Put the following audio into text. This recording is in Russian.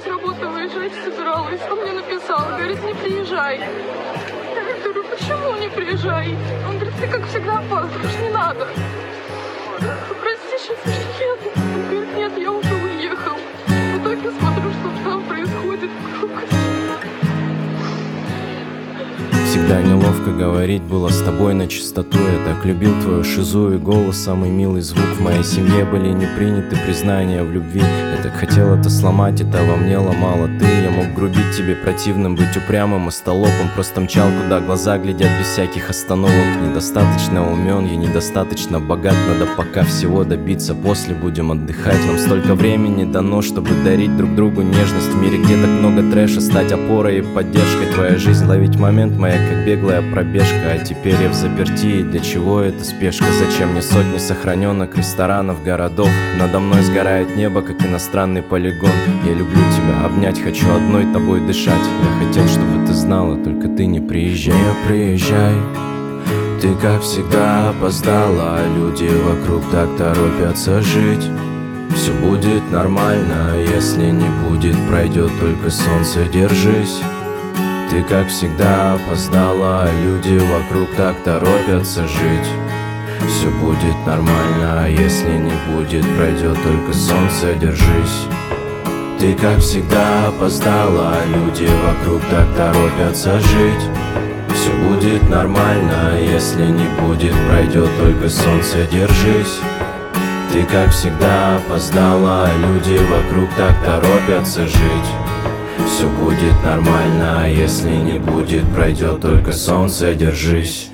с работы выезжать собиралась. Он мне написал, говорит, не приезжай. Я говорю, почему не приезжай? Он говорит, ты как всегда опаздываешь, не надо. Прости, сейчас я еду. Он говорит, нет, я уже уехал. В итоге смотрю, что там происходит. Всегда неловко говорить было с тобой на чистоту. Я так любил твою шизу и голос, самый милый звук. В моей семье были не приняты признания в любви. Я так хотел это сломать, это во мне ломало ты. Я мог грубить тебе противным, быть упрямым и столопом. Просто мчал, куда глаза глядят без всяких остановок. Недостаточно умен, я недостаточно богат. Надо пока всего добиться, после будем отдыхать. Нам столько времени дано, чтобы дарить друг другу нежность. В мире, где так много трэша, стать опорой и поддержкой. Твоя жизнь ловить момент, моя как беглая пробежка. А теперь я в заперти, для чего эта спешка? Зачем мне сотни сохраненок, ресторанов, городов? Надо мной сгорает небо, как иностранный полигон. Я люблю тебя, обнять хочу, одной тобой дышать. Я хотел, чтобы ты знала, только ты не приезжай. Не приезжай, ты как всегда опоздала. Люди вокруг так торопятся жить. Все будет нормально, если не будет, пройдет только солнце, держись. Ты как всегда опоздала, люди вокруг так торопятся жить. Все будет нормально, если не будет, пройдет только солнце, держись. Ты как всегда опоздала, люди вокруг так торопятся жить. Все будет нормально, если не будет, пройдет только солнце, держись. Ты как всегда опоздала, люди вокруг так торопятся жить. Все будет нормально, если не будет, пройдет только солнце, держись.